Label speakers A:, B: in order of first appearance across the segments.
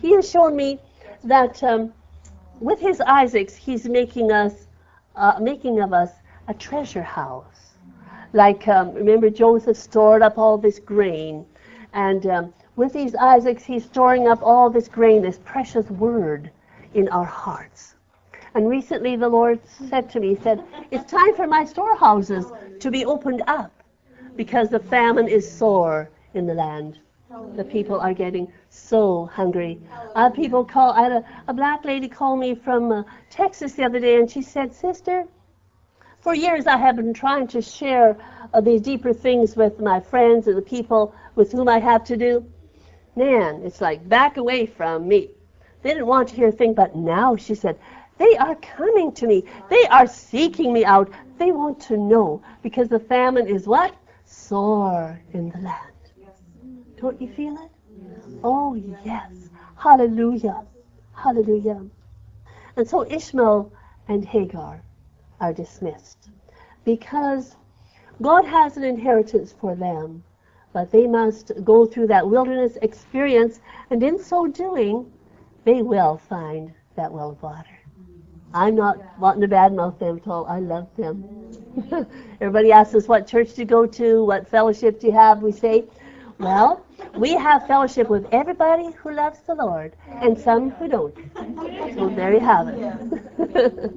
A: He has shown me that with his Isaacs, he's making of us a treasure house. Like, remember Joseph stored up all this grain, and with these Isaacs, he's storing up all this grain, this precious word in our hearts. And recently the Lord said to me, he said, it's time for my storehouses to be opened up because the famine is sore in the land. The people are getting so hungry. I had a black lady call me from Texas the other day, and she said, Sister, for years I have been trying to share these deeper things with my friends and the people with whom I have to do. Man, it's like back away from me. They didn't want to hear a thing, but now, she said, they are coming to me. They are seeking me out. They want to know, because the famine is what? Sore in the land. Don't you feel it? Oh, yes. Hallelujah. Hallelujah. And so Ishmael and Hagar are dismissed because God has an inheritance for them, but they must go through that wilderness experience, and in so doing, they will find that well of water. I'm not wanting to badmouth them at all. I love them. Everybody asks us what church do you go to, what fellowship do you have. We say, well, we have fellowship with everybody who loves the Lord and some who don't. So there you have it.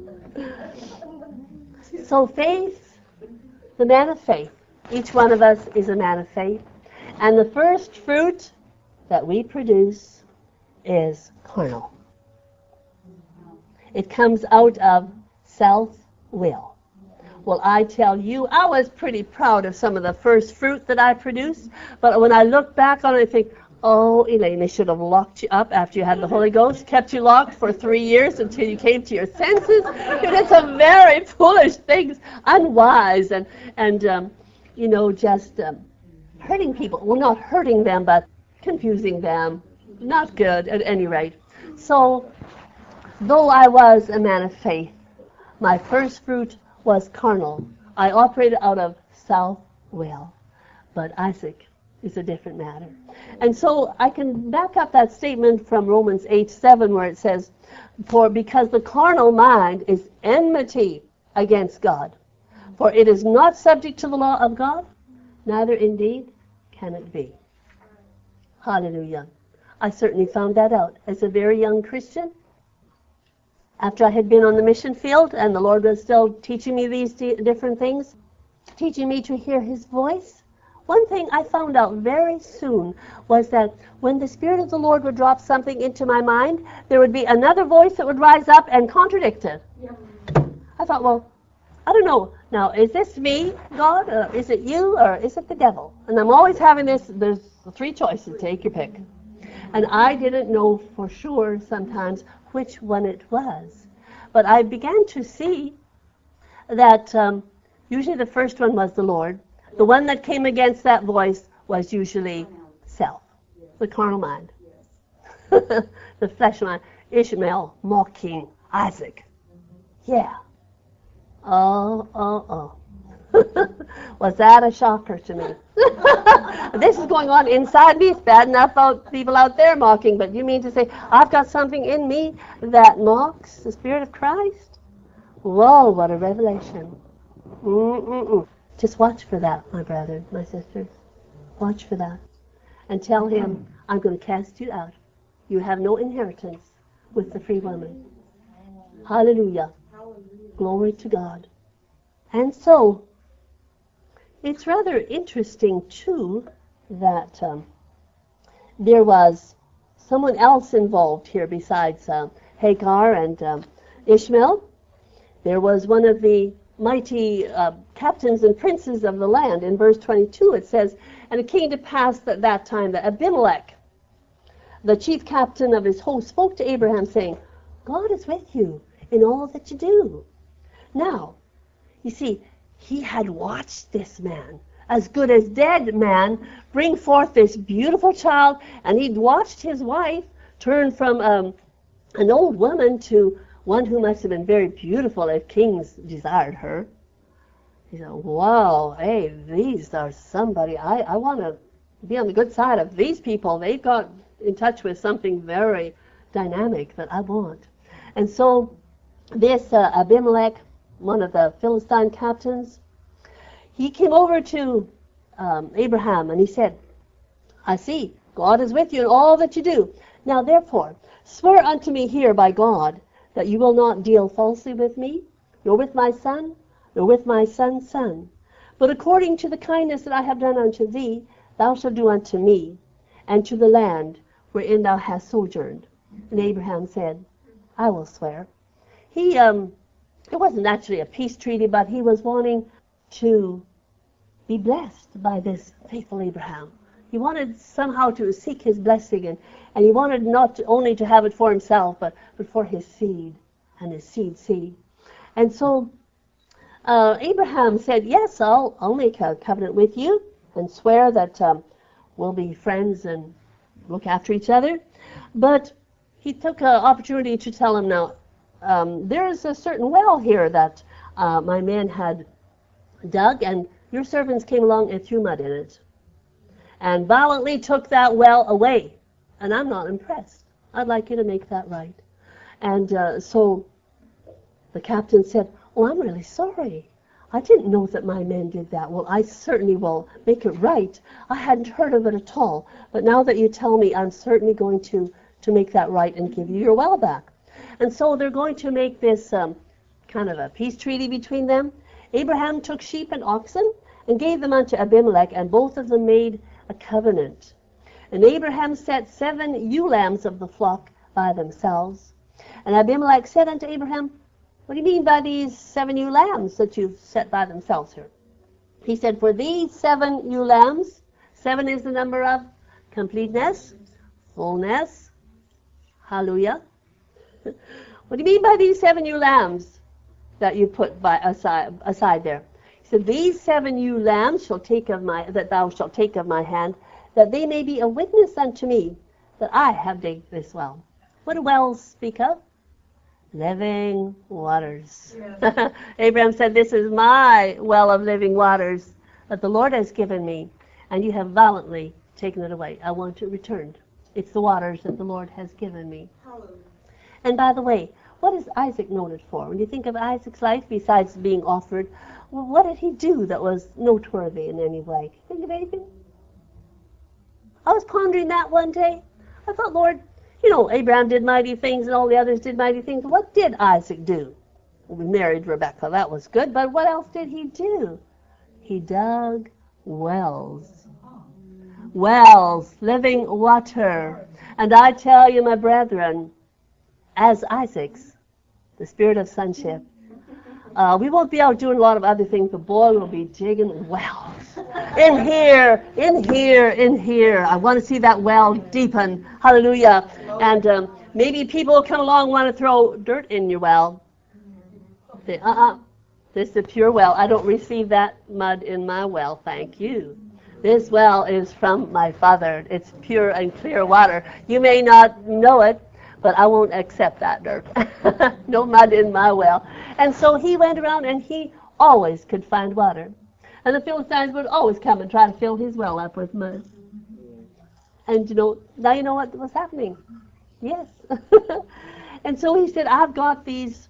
A: So faith, the man of faith. Each one of us is a man of faith. And the first fruit that we produce is carnal. It comes out of self-will. Well, I tell you, I was pretty proud of some of the first fruit that I produced, but when I look back on it, I think, oh, Elaine, they should have locked you up after you had the Holy Ghost, kept you locked for 3 years until you came to your senses. You did some very foolish things, unwise, and just hurting people. Well, not hurting them, but confusing them. Not good, at any rate. So, though I was a man of faith, my first fruit was carnal. I operated out of self-will. But Isaac is a different matter. And so I can back up that statement from Romans 8:7 where it says, because the carnal mind is enmity against God. For it is not subject to the law of God, neither indeed can it be. Hallelujah. I certainly found that out as a very young Christian. After I had been on the mission field and the Lord was still teaching me these different things, teaching me to hear His voice, one thing I found out very soon was that when the Spirit of the Lord would drop something into my mind, there would be another voice that would rise up and contradict it. Yeah. I thought, well, I don't know. Now, is this me, God, or is it you, or is it the devil? And I'm always having this, there's 3 choices, take your pick. And I didn't know for sure sometimes which one it was. But I began to see that usually the first one was the Lord. The one that came against that voice was usually self, the carnal mind, the flesh mind. Ishmael mocking Isaac. Yeah. Oh. Was that a shocker to me? This is going on inside me. It's bad enough about people out there mocking, but you mean to say I've got something in me that mocks the Spirit of Christ? Whoa, what a revelation. Just watch for that, my brothers, my sisters. Watch for that. And tell him, I'm going to cast you out. You have no inheritance with the free woman. Hallelujah. Glory to God. And so, it's rather interesting, too, that there was someone else involved here besides Hagar and Ishmael. There was one of the mighty captains and princes of the land. In verse 22 it says, and it came to pass at that time that Abimelech, the chief captain of his host, spoke to Abraham, saying, God is with you in all that you do. Now, you see, he had watched this man, as good as dead man, bring forth this beautiful child, and he'd watched his wife turn from an old woman to one who must have been very beautiful if kings desired her. He said, wow, hey, these are somebody. I want to be on the good side of these people. They've got in touch with something very dynamic that I want. And so this Abimelech, one of the Philistine captains, he came over to Abraham and he said, I see, God is with you in all that you do. Now therefore, swear unto me here by God that you will not deal falsely with me, nor with my son, nor with my son's son. But according to the kindness that I have done unto thee, thou shalt do unto me, and to the land wherein thou hast sojourned. And Abraham said, I will swear. It wasn't actually a peace treaty, but he was wanting to be blessed by this faithful Abraham. He wanted somehow to seek his blessing, and he wanted not only to have it for himself, but for his seed and his seed. And so Abraham said, yes, I'll make a covenant with you and swear that we'll be friends and look after each other. But he took an opportunity to tell him, now, there's a certain well here that my men had dug, and your servants came along and threw mud in it and violently took that well away. And I'm not impressed. I'd like you to make that right. And so the captain said, oh, I'm really sorry. I didn't know that my men did that. Well, I certainly will make it right. I hadn't heard of it at all. But now that you tell me, I'm certainly going to make that right and give you your well back. And so they're going to make this kind of a peace treaty between them. Abraham took sheep and oxen and gave them unto Abimelech, and both of them made a covenant. And Abraham set 7 ewe lambs of the flock by themselves. And Abimelech said unto Abraham, what do you mean by these 7 ewe lambs that you've set by themselves here? He said, for these 7 ewe lambs, 7 is the number of completeness, fullness, hallelujah. What do you mean by these 7 ewe lambs that you put aside there? He said, these 7 ewe lambs that thou shalt take of my hand, that they may be a witness unto me that I have digged this well. What do wells speak of? Living waters. Yeah. Abraham said, this is my well of living waters that the Lord has given me, and you have violently taken it away. I want it returned. It's the waters that the Lord has given me. Hallelujah. And by the way, what is Isaac noted for? When you think of Isaac's life, besides being offered, well, what did he do that was noteworthy in any way? Think of anything? I was pondering that one day. I thought, Lord, you know, Abraham did mighty things and all the others did mighty things. What did Isaac do? Well, we married Rebekah. That was good. But what else did he do? He dug wells. Wells, living water. And I tell you, my brethren, as Isaac's, the spirit of sonship, we won't be out doing a lot of other things, but boy, we'll be digging wells. In here, in here, in here. I want to see that well deepen. Hallelujah. And maybe people come along want to throw dirt in your well. Say, this is a pure well. I don't receive that mud in my well, thank you. This well is from my Father. It's pure and clear water. You may not know it, but I won't accept that dirt. No mud in my well. And so he went around and he always could find water. And the Philistines would always come and try to fill his well up with mud. And now you know what was happening. Yes. And so he said, I've got these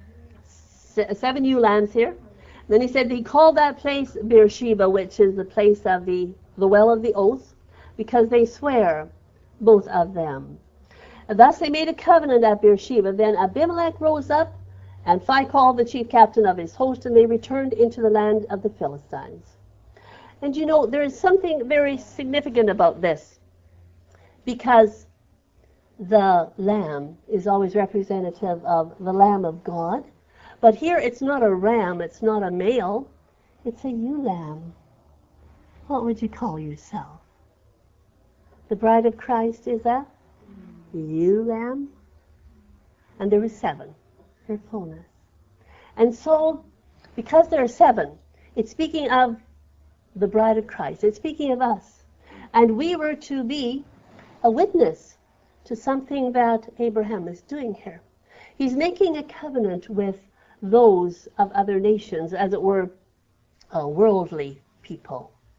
A: 7 ewe lambs here. Then he said he called that place Beersheba, which is the place of the well of the oath, because they swear, both of them. And thus they made a covenant at Beersheba. Then Abimelech rose up, and Phicol, the chief captain of his host, and they returned into the land of the Philistines. And there is something very significant about this, because the lamb is always representative of the Lamb of God. But here it's not a ram, it's not a male, it's a ewe lamb. What would you call yourself? The bride of Christ is a ewe lamb? And there are 7, their fullness. And so, because there are 7, it's speaking of the bride of Christ. It's speaking of us. And we were to be a witness to something that Abraham is doing here. He's making a covenant with those of other nations, as it were, worldly people.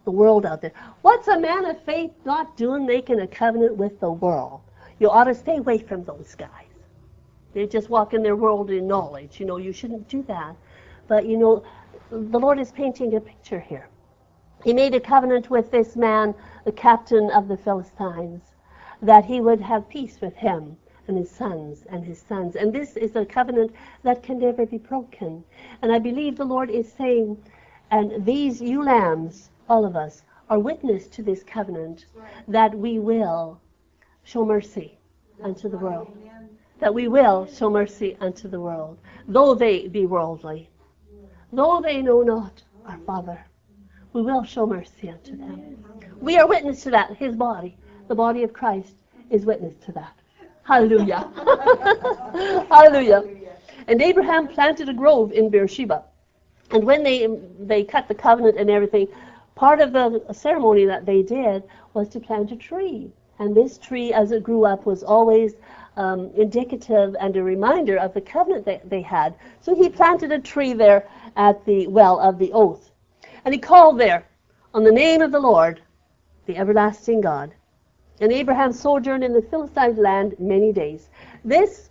A: the world out there. What's a man of faith not doing making a covenant with the world? You ought to stay away from those guys. They just walk in their worldly knowledge. You shouldn't do that. But, the Lord is painting a picture here. He made a covenant with this man, the captain of the Philistines, that he would have peace with him and his sons and his sons. And this is a covenant that can never be broken. And I believe the Lord is saying, and these ewe lambs, all of us, are witness to this covenant, that we will show mercy unto the world. That we will show mercy unto the world, though they be worldly, though they know not our Father. We will show mercy unto them. We are witness to that. His body, the body of Christ, is witness to that. Hallelujah. Hallelujah. And Abraham planted a grove in Beersheba. And when they cut the covenant and everything, part of the ceremony that they did was to plant a tree. And this tree, as it grew up, was always indicative and a reminder of the covenant that they had. So he planted a tree there at the well of the oath. And he called there on the name of the Lord, the everlasting God. And Abraham sojourned in the Philistine land many days. This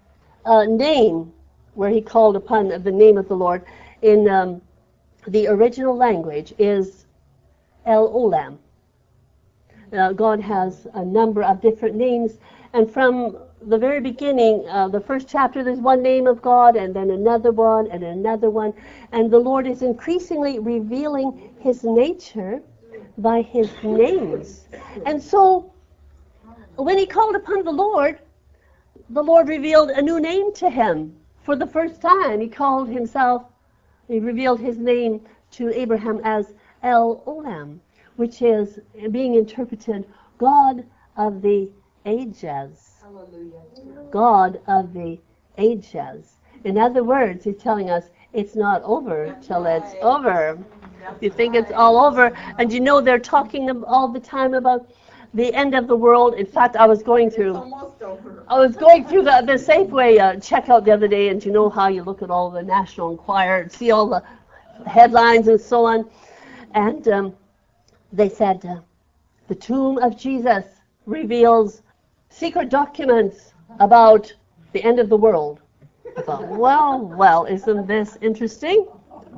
A: name, where he called upon the name of the Lord, in the original language is El Olam. God has a number of different names, and from the very beginning, the first chapter, there's one name of God, and then another one, and another one, and the Lord is increasingly revealing his nature by his names. And so, when he called upon the Lord revealed a new name to him. For the first time, he revealed his name to Abraham as El Olam, which is being interpreted God of the ages. Hallelujah. God of the ages. In other words, he's telling us it's not over till it's over. You think it's all over, and they're talking all the time about the end of the world. In fact, I was going through the Safeway checkout the other day, and you know how you look at all the National Enquirer and see all the headlines and so on. And they said, the tomb of Jesus reveals secret documents about the end of the world. I thought, well, isn't this interesting?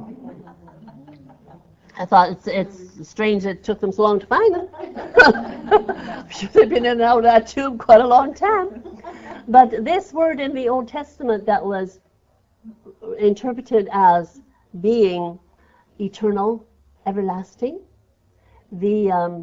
A: I thought it's strange it took them so long to find them. I'm sure they've been in and out of that tomb quite a long time. But this word in the Old Testament that was interpreted as being eternal, everlasting, the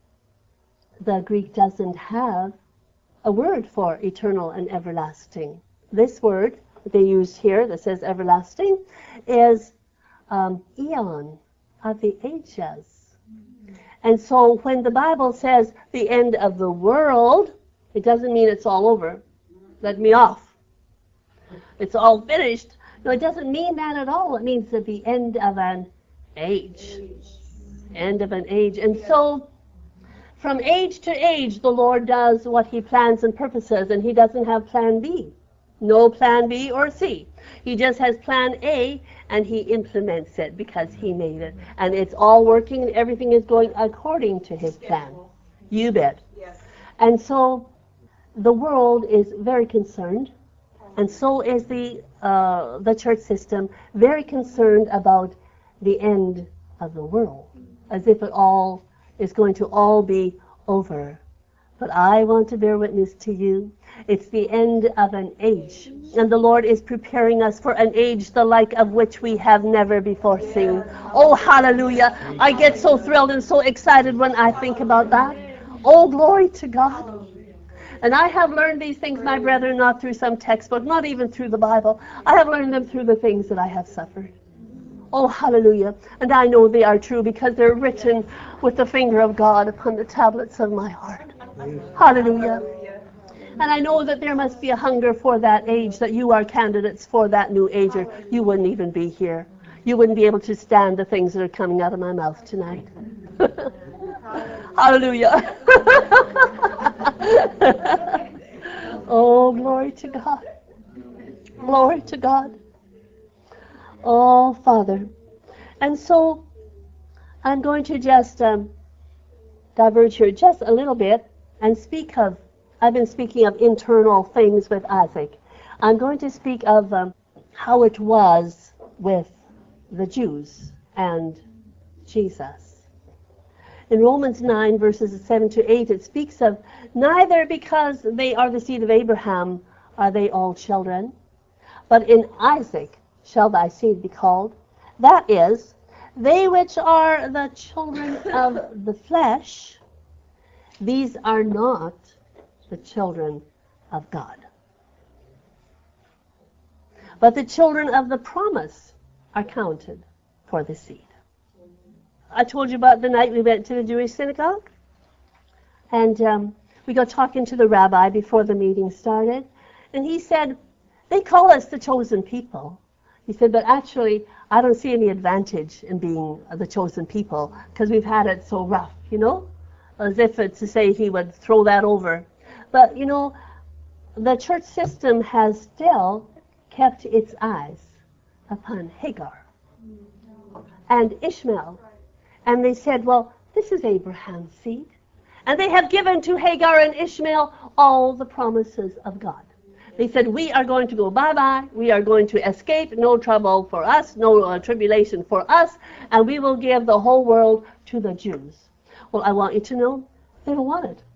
A: Greek doesn't have a word for eternal and everlasting. This word that they use here that says everlasting is eon, of the ages. And so when the Bible says the end of the world, it doesn't mean it's all over. Let me off. It's all finished. No, it doesn't mean that at all. It means at the end of an age. End of an age. And so from age to age, the Lord does what he plans and purposes, and he doesn't have plan B. No plan B or C. He just has plan A, and he implements it because he made it. And it's all working, and everything is going according to his plan. You bet. Yes. And so the world is very concerned, and so is the church system very concerned about the end of the world, as if it all is going to all be over. But I want to bear witness to you. It's the end of an age. And the Lord is preparing us for an age the like of which we have never before seen. Oh, hallelujah. I get so thrilled and so excited when I think about that. Oh, glory to God. And I have learned these things, my brethren, not through some textbook, not even through the Bible. I have learned them through the things that I have suffered. Oh, hallelujah. And I know they are true because they're written with the finger of God upon the tablets of my heart. Hallelujah. And I know that there must be a hunger for that age, that you are candidates for that new age, or you wouldn't even be here. You wouldn't be able to stand the things that are coming out of my mouth tonight. Hallelujah. Oh, glory to God. Glory to God. Oh, Father. And so, I'm going to just diverge here just a little bit and I've been speaking of internal things with Isaac. I'm going to speak of how it was with the Jews and Jesus. In Romans 9, verses 7 to 8, it speaks of, neither because they are the seed of Abraham are they all children, but in Isaac shall thy seed be called. That is, they which are the children of the flesh, these are not the children of God. But the children of the promise are counted for the seed. I told you about the night we went to the Jewish synagogue. And we got talking to the rabbi before the meeting started. And he said, they call us the chosen people. He said, but actually, I don't see any advantage in being the chosen people because we've had it so rough, you know? As if to say he would throw that over. But, you know, the church system has still kept its eyes upon Hagar and Ishmael. And they said, well, this is Abraham's seed. And they have given to Hagar and Ishmael all the promises of God. They said, we are going to go bye-bye. We are going to escape. No trouble for us. No tribulation for us. And we will give the whole world to the Jews. Well, I want you to know, they don't want it.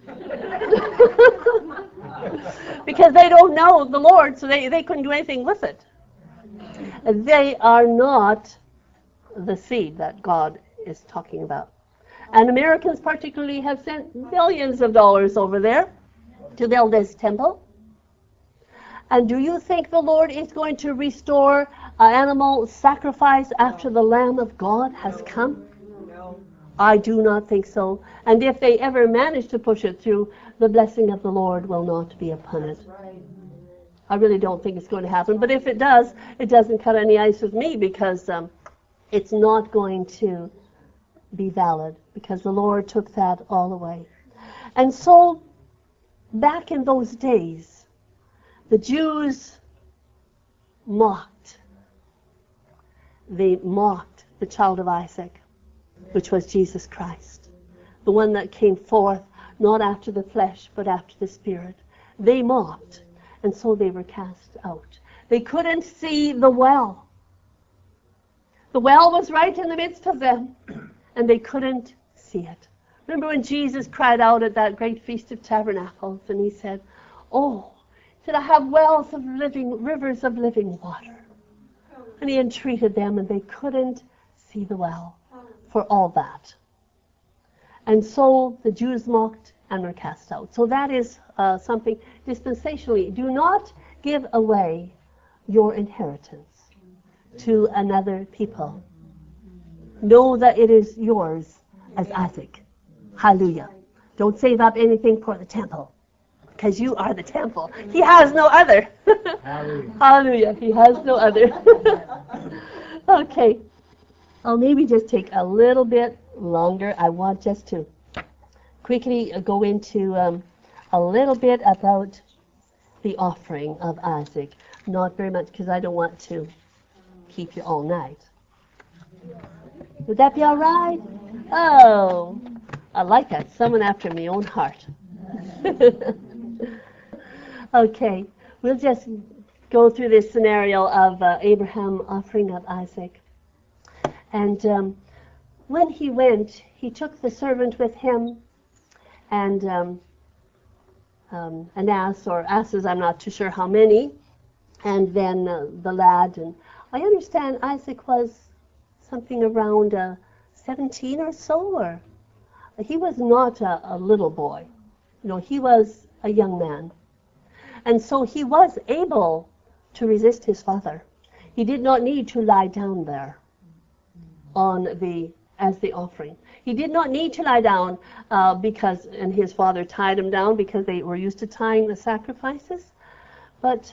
A: Because they don't know the Lord, so they couldn't do anything with it. They are not the seed that God is talking about. And Americans particularly have sent billions of dollars over there to build this temple. And do you think the Lord is going to restore an animal sacrifice after the Lamb of God has come? No. I do not think so. And if they ever manage to push it through, the blessing of the Lord will not be upon it. I really don't think it's going to happen. But if it does, it doesn't cut any ice with me because it's not going to be valid because the Lord took that all away. And so, back in those days, the Jews mocked. They mocked the child of Isaac, which was Jesus Christ, the one that came forth not after the flesh, but after the Spirit. They mocked, and so they were cast out. They couldn't see the well. The well was right in the midst of them, and they couldn't see it. Remember when Jesus cried out at that great Feast of Tabernacles, and he said, oh, did I have wells of living, rivers of living water? And he entreated them, and they couldn't see the well for all that. And so the Jews mocked and were cast out. So that is something dispensationally. Do not give away your inheritance to another people. Know that it is yours as Isaac. Hallelujah. Don't save up anything for the temple, because you are the temple. He has no other. Hallelujah. Hallelujah. He has no other. Okay. I'll maybe just take a little bit longer. I want just to quickly go into a little bit about the offering of Isaac. Not very much, because I don't want to keep you all night. Would that be all right? Oh, I like that. Someone after my own heart. Okay, we'll just go through this scenario of Abraham offering up Isaac. And when he went, he took the servant with him and an ass, or asses, I'm not too sure how many, and then the lad. And I understand Isaac was something around 17 or so, or he was not a little boy. You know, he was a young man. And so he was able to resist his father. He did not need to lie down there as the offering. He did not need to lie down and his father tied him down because they were used to tying the sacrifices. But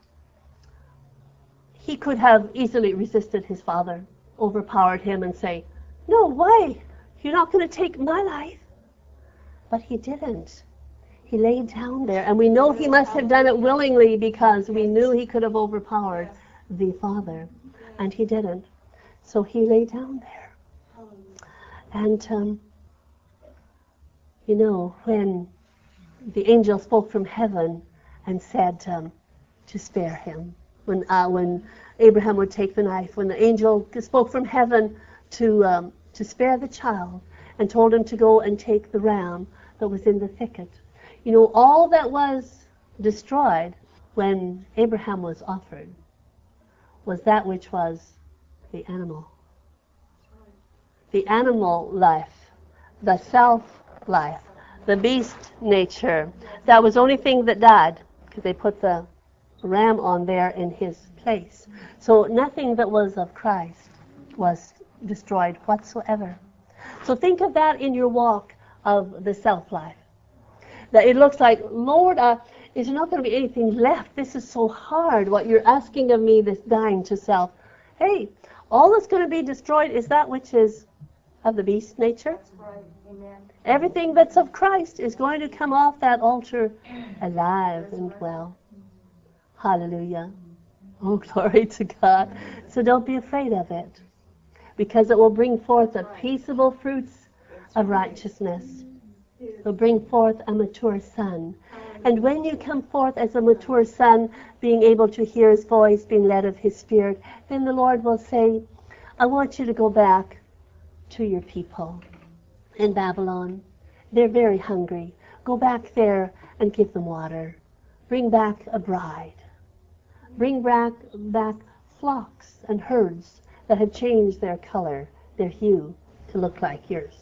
A: he could have easily resisted his father, overpowered him and say, no, why? You're not going to take my life. But he didn't. He laid down there, and we know he must have done it willingly because we knew he could have overpowered the father, and he didn't. So he lay down there. And, you know, when the angel spoke from heaven and said to spare him, when Abraham would take the knife, when the angel spoke from heaven to spare the child and told him to go and take the ram that was in the thicket. You know, all that was destroyed when Abraham was offered was that which was the animal. The animal life, the self-life, the beast nature. That was the only thing that died, because they put the ram on there in his place. So nothing that was of Christ was destroyed whatsoever. So think of that in your walk of the self-life. That it looks like, Lord, is there not going to be anything left? This is so hard, what you're asking of me, this dying to self. Hey, all that's going to be destroyed is that which is of the beast nature.
B: That's right. Amen.
A: Everything that's of Christ is going to come off that altar alive and well. Hallelujah. Oh, glory to God. So don't be afraid of it, because it will bring forth the peaceable fruits of righteousness. It will bring forth a mature son. And when you come forth as a mature son, being able to hear his voice, being led of his spirit, then the Lord will say, I want you to go back to your people in Babylon. They're very hungry. Go back there and give them water. Bring back a bride. Bring back flocks and herds that have changed their color, their hue, to look like yours.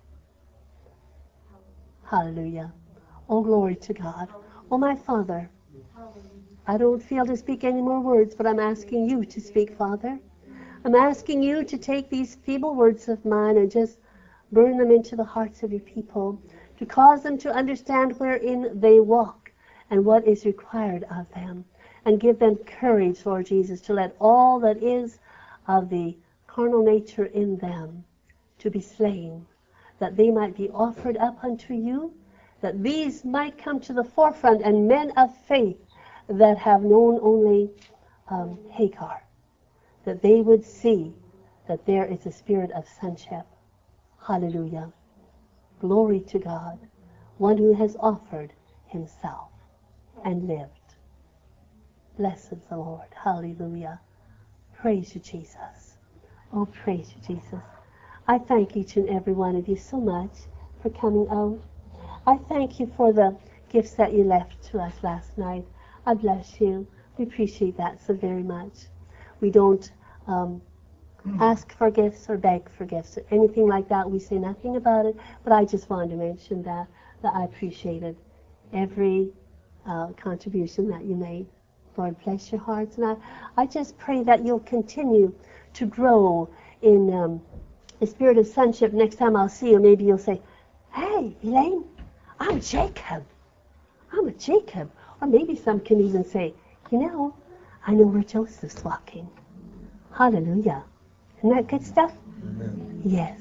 A: Hallelujah. Oh, glory to God. Oh, my Father, I don't feel to speak any more words, but I'm asking you to speak, Father. I'm asking you to take these feeble words of mine and just burn them into the hearts of your people, to cause them to understand wherein they walk and what is required of them, and give them courage, Lord Jesus, to let all that is of the carnal nature in them to be slain, that they might be offered up unto you, that these might come to the forefront, and men of faith that have known only Hagar, that they would see that there is a spirit of sonship. Hallelujah. Glory to God, one who has offered himself and lived. Blessed the Lord. Hallelujah. Praise you, Jesus. Oh, praise you, Jesus. I thank each and every one of you so much for coming out. I thank you for the gifts that you left to us last night. I bless you. We appreciate that so very much. We don't ask for gifts or beg for gifts or anything like that. We say nothing about it, but I just wanted to mention that I appreciated every contribution that you made. Lord, bless your hearts. And I just pray that you'll continue to grow in the spirit of sonship. Next time I'll see you, maybe you'll say, hey, Elaine, I'm Jacob. I'm a Jacob. Or maybe some can even say, you know, I know where Joseph's walking. Hallelujah. Isn't that good stuff?
C: Amen.
A: Yes.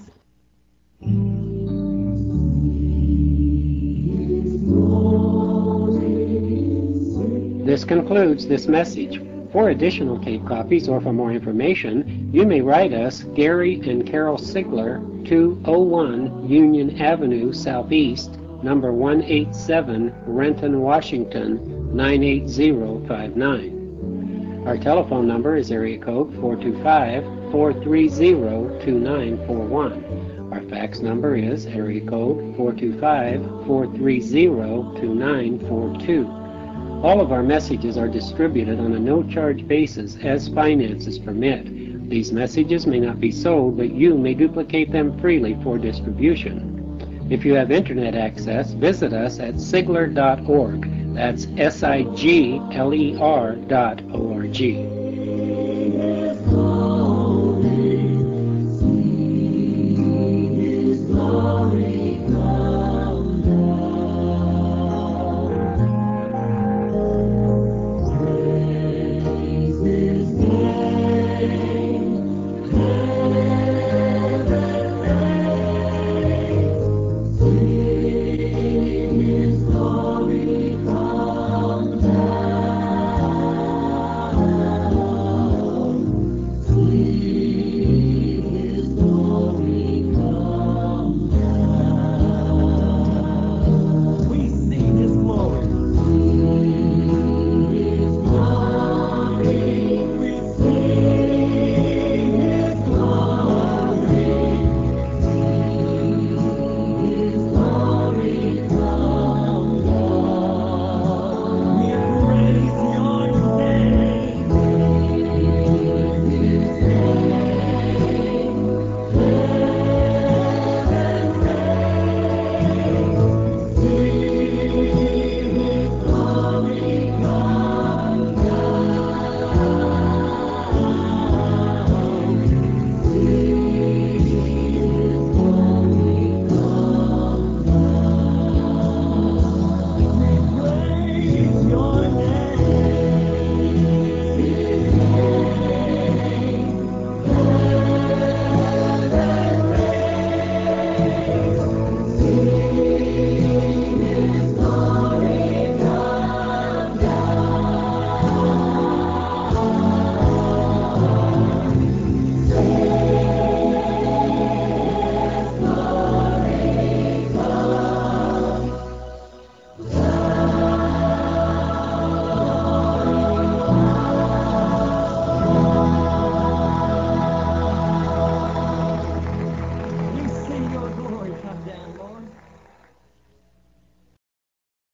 D: This concludes this message. For additional tape copies or for more information, you may write us, Gary and Carol Sigler, 201 Union Avenue Southeast, number 187, Renton, Washington, 98059. Our telephone number is area code 425-430-2941. Our fax number is area code 425-430-2942. All of our messages are distributed on a no-charge basis as finances permit. These messages may not be sold, but you may duplicate them freely for distribution. If you have internet access, visit us at sigler.org. That's sigler.org.